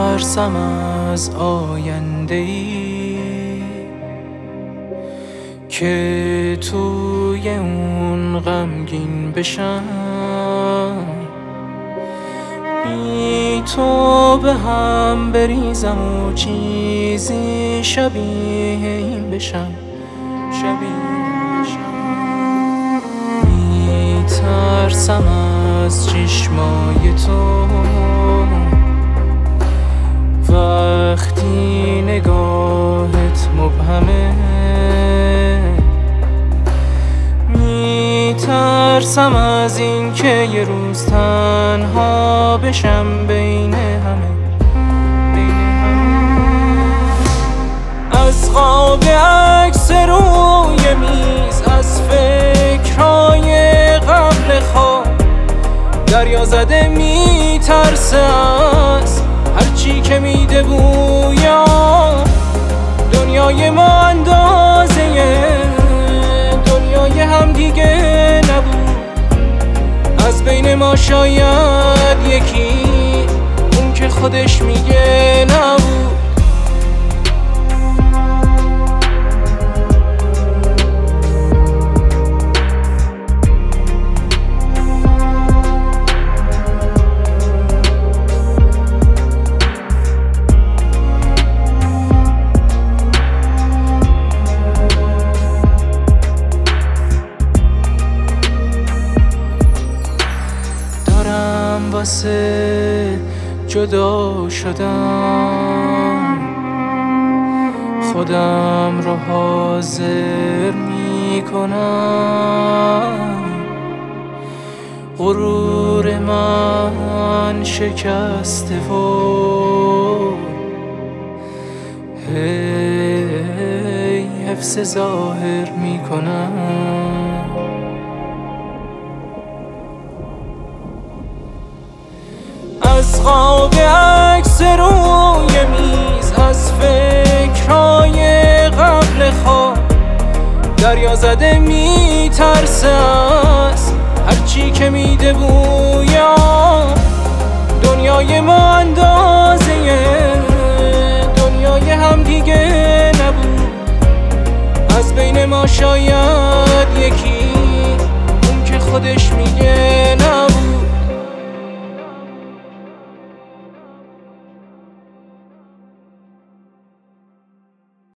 میترسم از آینده‌ای که توی اون غمگین بشم، بی تو به هم بریزم و چیزی شبیه این بشم. میترسم از چشمای تو وقتی نگاهت مبهمه، میترسم از این که یه روز تنها بشم بین همه. از خواب عکس روی میز، از فکرهای قبل خواب، دریا زده میترسه از هرچی که میده بویا. دنیای ما اندازه دنیای هم دیگه نبود، از بین ما شاید یکی اون که خودش میگه نبود. واسه جدا شدم خودم رو حاضر میکنم، غرور من شکسته و هی حفظ ظاهر میکنم. از خواب عکس روی میز، از فکرهای قبل خواب، دریا زده میترسه از هرچی که میده بویا. دنیای ما اندازه دنیای هم دیگه نبود، از بین ما شاید